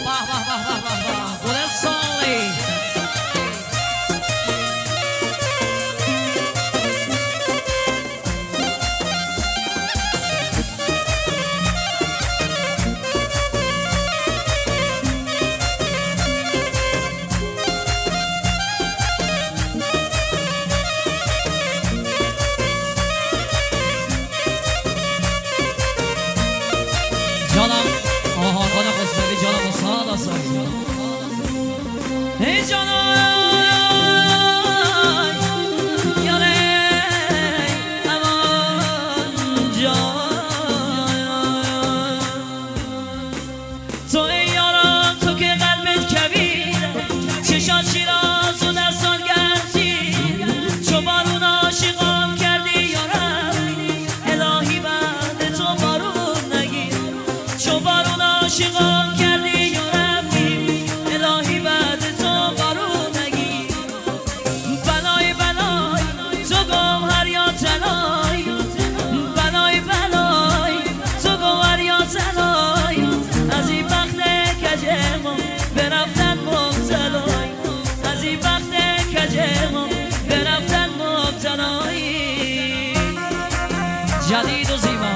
جدید و زیبا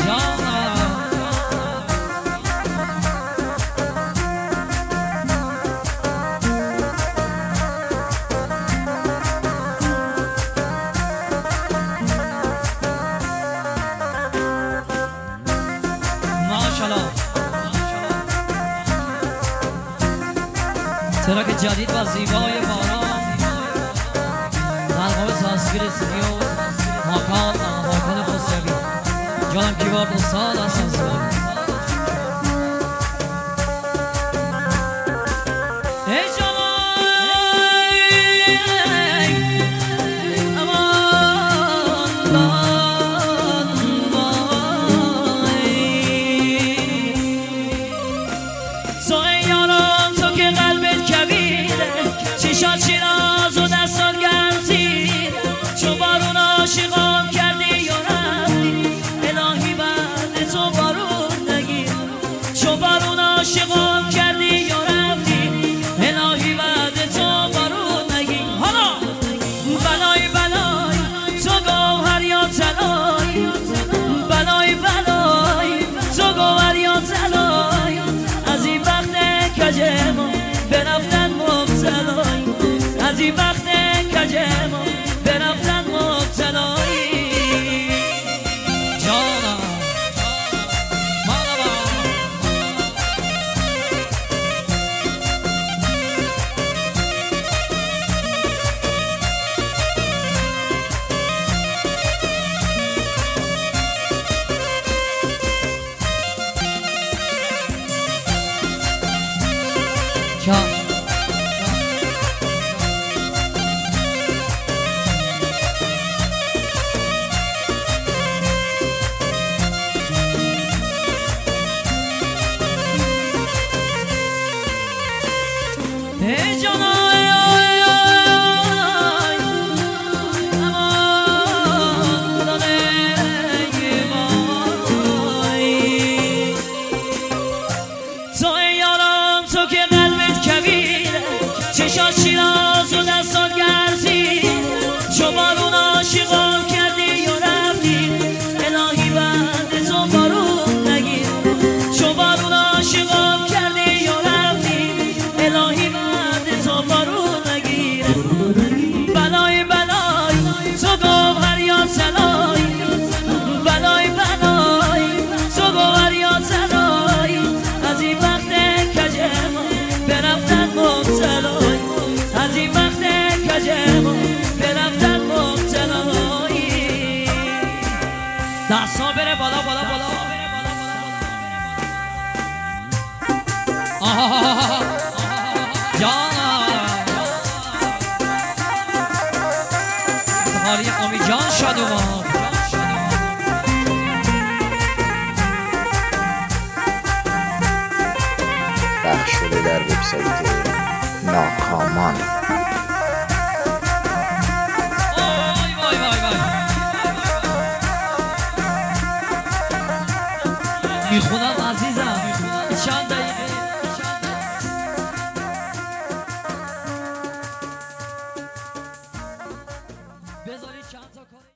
ماشاءالله. ترک جدید و زیبای باران القاب تصویر سیو ماکان خسروی جانم کیوارد استاد هستن چشات شیراز و دستان گرزید چو بارون عاشقان کردی یا رفتی الهی بعد تو بارون نگیر چو بارون عاشقان کردی یا رفتی الهی بعد تو بارون نگیر حالا بلای بلای تو گوهر یا طلای بلای بلای تو گوهر یا طلای از این وقت کجمون به رفتن مبتلای از این وقت کجمون به رفتن مبتلایی جانم مالبا جان چشات شیراز و دستان گرزید چو بارون عاشقان کردی یا رفتی الهی بعد تو بارون نگیر چو بارون عاشقان کردی یا رفتی الهی بعد تو بارون نگیر بلای بلای تو گوهر یا طلای بلای بلای تو گوهر یا طلای از این وقت کجمون به رفتن مبتلای از این وقت کجمون به رفتن مبتلایی دستا بره بالا بالا بالا جانم بخاری قومی جان شادوان پخش شده در وبسایت ناکامان. وای وای وای میخونن